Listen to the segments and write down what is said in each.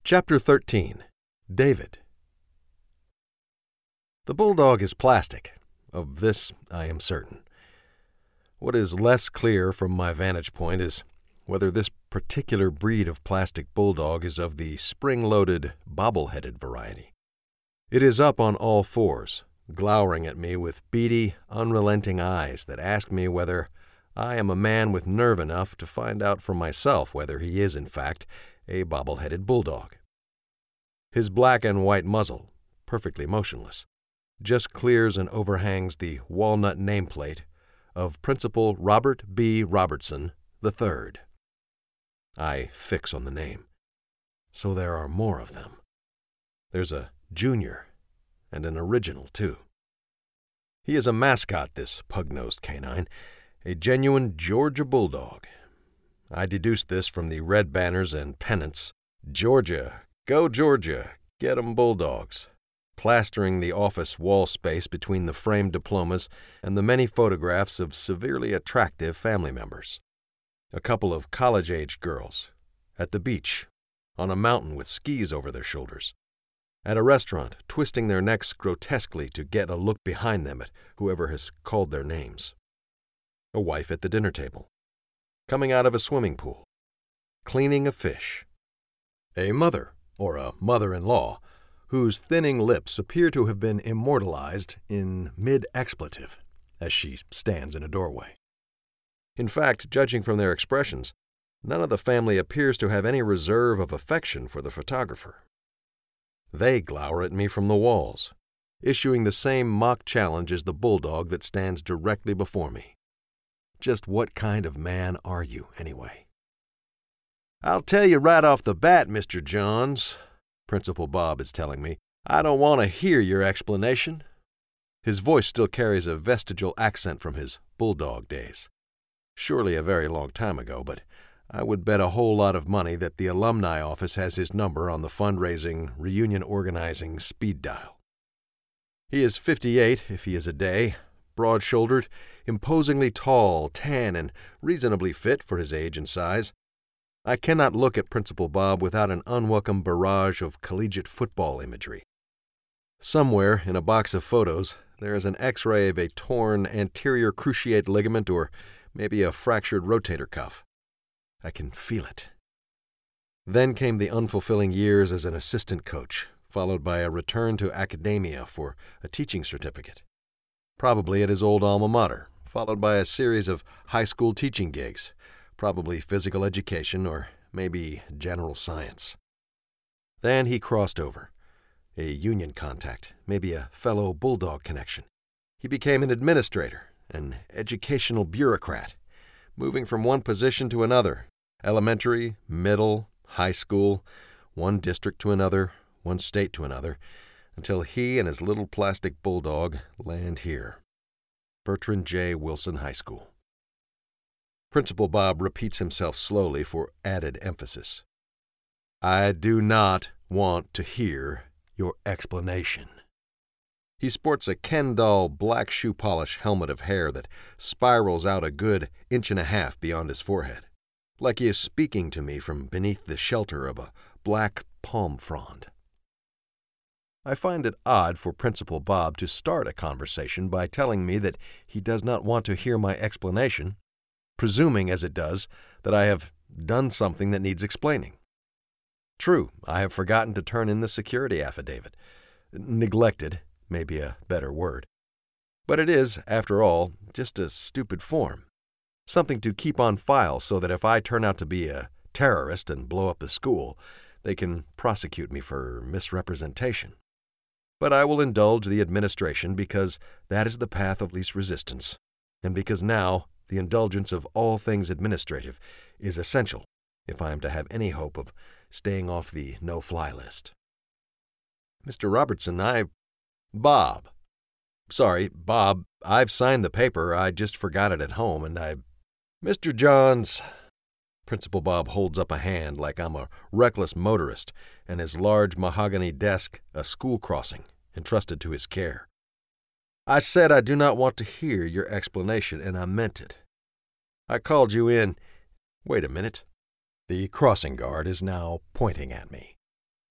Chapter 13. David. The bulldog is plastic. Of this I am certain. What is less clear from my vantage point is whether this particular breed of plastic bulldog is of the spring-loaded, bobble-headed variety. It is up on all fours, glowering at me with beady, unrelenting eyes that ask me whether I am a man with nerve enough to find out for myself whether he is, in fact, a bobble-headed bulldog. His black and white muzzle, perfectly motionless, just clears and overhangs the walnut nameplate of Principal Robert B. Robertson III. I fix on the name. So there are more of them. There's a junior and an original, too. He is a mascot, this pug-nosed canine, a genuine Georgia bulldog. I deduced this from the red banners and pennants, "Georgia, go Georgia, get 'em Bulldogs," plastering the office wall space between the framed diplomas and the many photographs of severely attractive family members. A couple of college-aged girls, at the beach, on a mountain with skis over their shoulders, at a restaurant twisting their necks grotesquely to get a look behind them at whoever has called their names. A wife at the dinner table, coming out of a swimming pool, cleaning a fish. A mother, or a mother-in-law, whose thinning lips appear to have been immortalized in mid-expletive as she stands in a doorway. In fact, judging from their expressions, none of the family appears to have any reserve of affection for the photographer. They glower at me from the walls, issuing the same mock challenge as the bulldog that stands directly before me. Just what kind of man are you, anyway? "I'll tell you right off the bat, Mr. Johns," Principal Bob is telling me, "I don't want to hear your explanation." His voice still carries a vestigial accent from his bulldog days. Surely a very long time ago, but I would bet a whole lot of money that the alumni office has his number on the fundraising, reunion organizing speed dial. He is 58, if he is a day, broad-shouldered, imposingly tall, tan, and reasonably fit for his age and size. I cannot look at Principal Bob without an unwelcome barrage of collegiate football imagery. Somewhere in a box of photos, there is an X-ray of a torn anterior cruciate ligament or maybe a fractured rotator cuff. I can feel it. Then came the unfulfilling years as an assistant coach, followed by a return to academia for a teaching certificate. Probably at his old alma mater, followed by a series of high school teaching gigs, probably physical education or maybe general science. Then he crossed over. A union contact, maybe a fellow bulldog connection. He became an administrator, an educational bureaucrat, moving from one position to another, elementary, middle, high school, one district to another, one state to another, until he and his little plastic bulldog land here. Bertrand J. Wilson High School. Principal Bob repeats himself slowly for added emphasis. "I do not want to hear your explanation." He sports a Ken doll black shoe polish helmet of hair that spirals out a good inch and a half beyond his forehead, like he is speaking to me from beneath the shelter of a black palm frond. I find it odd for Principal Bob to start a conversation by telling me that he does not want to hear my explanation, presuming, as it does, that I have done something that needs explaining. True, I have forgotten to turn in the security affidavit. Neglected, may be a better word. But it is, after all, just a stupid form. Something to keep on file so that if I turn out to be a terrorist and blow up the school, they can prosecute me for misrepresentation. But I will indulge the administration because that is the path of least resistance, and because now the indulgence of all things administrative is essential if I am to have any hope of staying off the no-fly list. "Mr. Robertson, Bob. Sorry, Bob, I've signed the paper. I just forgot it at home, and Mr. Johns." Principal Bob holds up a hand like I'm a reckless motorist and his large mahogany desk a school crossing entrusted to his care. "I said I do not want to hear your explanation, and I meant it. I called you in. Wait a minute." The crossing guard is now pointing at me.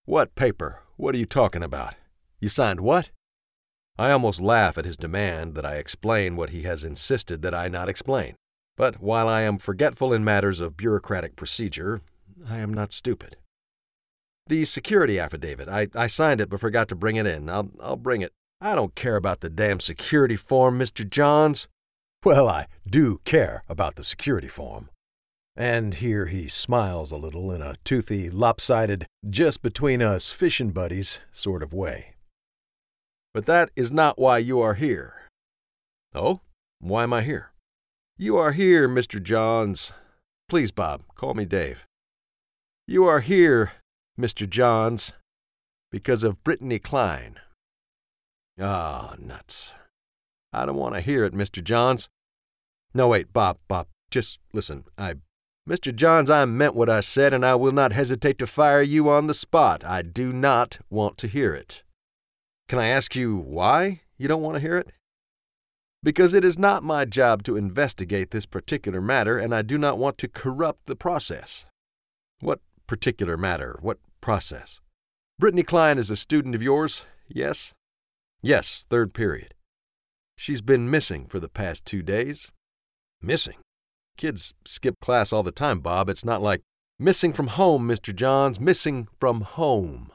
What paper? What are you talking about? You signed what? I almost laugh at his demand that I explain what he has insisted that I not explain. But while I am forgetful in matters of bureaucratic procedure, I am not stupid. The security affidavit. I signed it but forgot to bring it in. I'll bring it. I don't care about the damn security form, Mr. Johns. Well, I do care about the security form. And here he smiles a little in a toothy, lopsided, just-between-us fishing buddies sort of way. But that is not why you are here. Oh? Why am I here? You are here, Mr. Johns. Please, Bob, call me Dave. You are here, Mr. Johns, because of Brittany Klein. Ah, nuts. I don't want to hear it, Mr. Johns. No, wait, Bob, just listen. Mr. Johns, I meant what I said, and I will not hesitate to fire you on the spot. I do not want to hear it. Can I ask you why you don't want to hear it? Because it is not my job to investigate this particular matter, and I do not want to corrupt the process. What particular matter? What process? Brittany Klein is a student of yours, yes? Yes, third period. She's been missing for the past 2 days. Missing? Kids skip class all the time, Bob. It's not like missing from home, Mr. Johns, missing from home.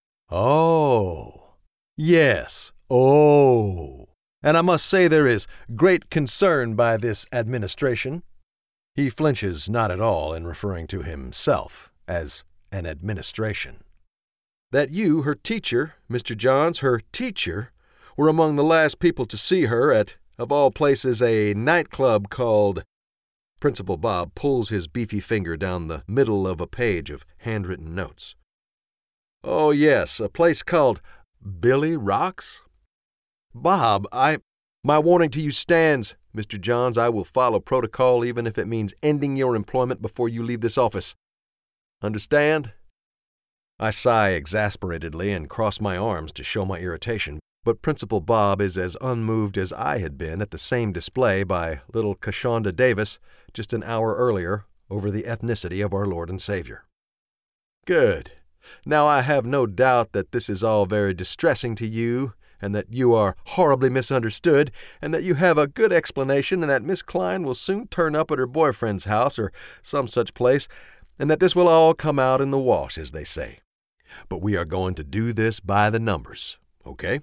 Oh, yes, oh. And I must say there is great concern by this administration. He flinches not at all in referring to himself as an administration. That you, her teacher, Mr. Johns, her teacher, were among the last people to see her at, of all places, a nightclub called... Principal Bob pulls his beefy finger down the middle of a page of handwritten notes. Oh, yes, a place called Billy Rocks? Bob, my warning to you stands, Mr. Johns. I will follow protocol even if it means ending your employment before you leave this office. Understand? I sigh exasperatedly and cross my arms to show my irritation, but Principal Bob is as unmoved as I had been at the same display by little Kashonda Davis just an hour earlier over the ethnicity of our Lord and Savior. Good. Now I have no doubt that this is all very distressing to you, and that you are horribly misunderstood, and that you have a good explanation, and that Miss Klein will soon turn up at her boyfriend's house or some such place, and that this will all come out in the wash, as they say. But we are going to do this by the numbers, okay?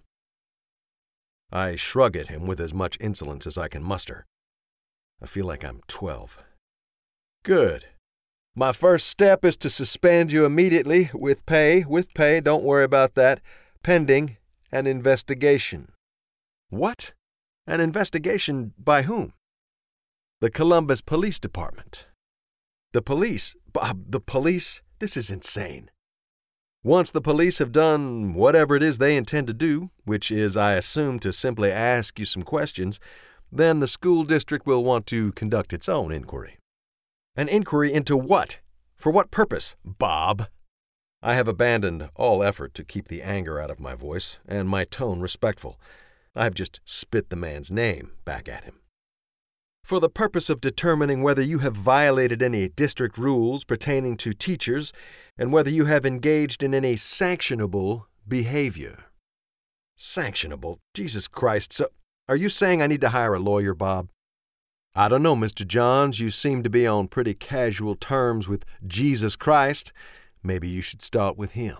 I shrug at him with as much insolence as I can muster. I feel like I'm 12. Good. My first step is to suspend you immediately with pay, don't worry about that, pending an investigation. What? An investigation by whom? The Columbus Police Department. The police? Bob, the police? This is insane. Once the police have done whatever it is they intend to do, which is, I assume, to simply ask you some questions, then the school district will want to conduct its own inquiry. An inquiry into what? For what purpose, Bob? I have abandoned all effort to keep the anger out of my voice and my tone respectful. I have just spit the man's name back at him. For the purpose of determining whether you have violated any district rules pertaining to teachers and whether you have engaged in any sanctionable behavior. Sanctionable? Jesus Christ. So, are you saying I need to hire a lawyer, Bob? I don't know, Mr. Johns. You seem to be on pretty casual terms with Jesus Christ. Maybe you should start with him.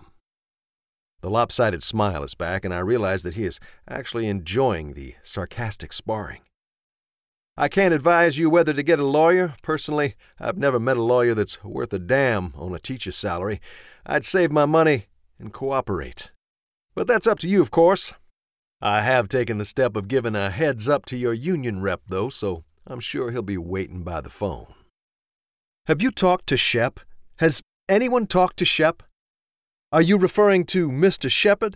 The lopsided smile is back, and I realize that he is actually enjoying the sarcastic sparring. I can't advise you whether to get a lawyer. Personally, I've never met a lawyer that's worth a damn on a teacher's salary. I'd save my money and cooperate. But that's up to you, of course. I have taken the step of giving a heads up to your union rep, though, so I'm sure he'll be waiting by the phone. Have you talked to Shep? Has anyone talked to Shep? Are you referring to Mr. Shepard?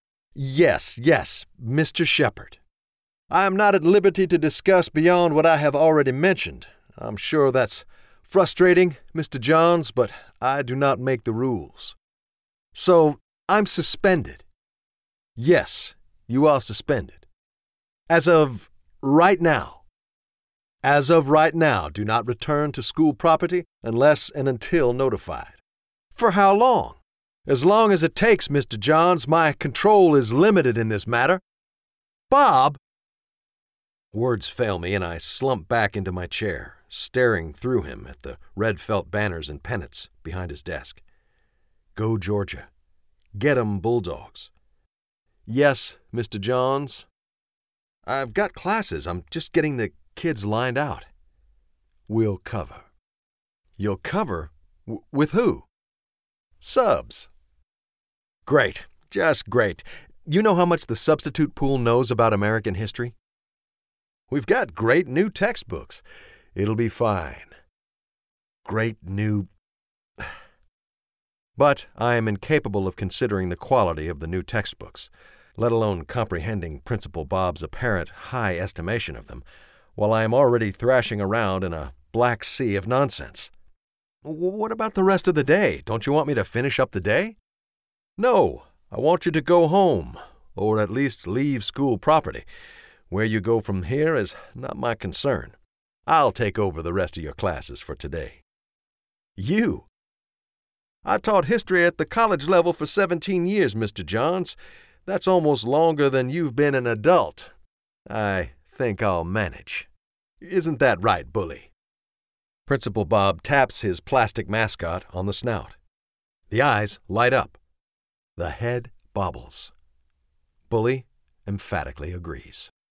Yes, Mr. Shepard. I am not at liberty to discuss beyond what I have already mentioned. I'm sure that's frustrating, Mr. Johns, but I do not make the rules. So, I'm suspended. Yes, you are suspended. As of right now. As of right now, do not return to school property unless and until notified. For how long? As long as it takes, Mr. Johns. My control is limited in this matter. Bob! Words fail me, and I slump back into my chair, staring through him at the red felt banners and pennants behind his desk. Go Georgia. Get 'em Bulldogs. Yes, Mr. Johns. I've got classes. I'm just getting the kids lined out. We'll cover. You'll cover? With who? Subs. Great. Just great. You know how much the substitute pool knows about American history? We've got great new textbooks. It'll be fine. Great new... But I am incapable of considering the quality of the new textbooks, let alone comprehending Principal Bob's apparent high estimation of them, while I am already thrashing around in a black sea of nonsense. What about the rest of the day? Don't you want me to finish up the day? No, I want you to go home, or at least leave school property. Where you go from here is not my concern. I'll take over the rest of your classes for today. You? I taught history at the college level for 17 years, Mr. Johns. That's almost longer than you've been an adult. I think I'll manage. Isn't that right, Bully? Principal Bob taps his plastic mascot on the snout. The eyes light up. The head bobbles. Bully emphatically agrees.